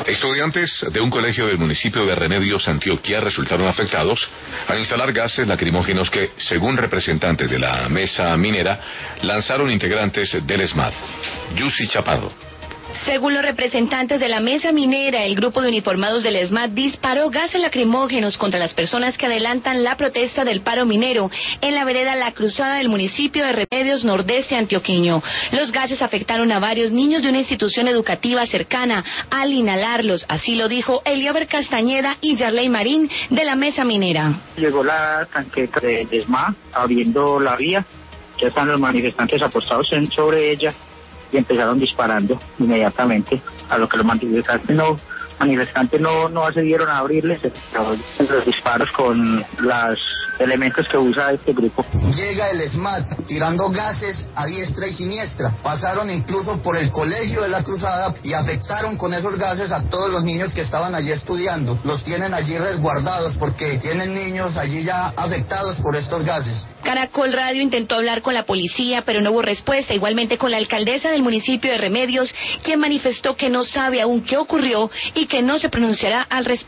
Estudiantes de un colegio del municipio de Remedios, Antioquia, resultaron afectados al instalar gases lacrimógenos que, según representantes de la mesa minera, lanzaron integrantes del ESMAD. Yusi Chaparro. Según los representantes de la mesa minera, el grupo de uniformados del ESMAD disparó gases lacrimógenos contra las personas que adelantan la protesta del paro minero en la vereda La Cruzada del municipio de Remedios, nordeste antioqueño. Los gases afectaron a varios niños de una institución educativa cercana al inhalarlos, así lo dijo Eliober Castañeda y Yarley Marín de la mesa minera. Llegó la tanqueta del ESMAD abriendo la vía, ya están los manifestantes apostados sobre ella y empezaron disparando inmediatamente, a lo que los manifestantes no accedieron a abrirles los disparos con los elementos que usa este grupo. Llega el ESMAD tirando gases a diestra y siniestra, pasaron incluso por el colegio de La Cruzada y afectaron con esos gases a todos los niños que estaban allí estudiando. Los tienen allí resguardados porque tienen niños allí ya afectados por estos gases. Caracol Radio intentó hablar con la policía, pero no hubo respuesta, igualmente con la alcaldesa del municipio de Remedios, quien manifestó que no sabe aún qué ocurrió y que no se pronunciará al respecto.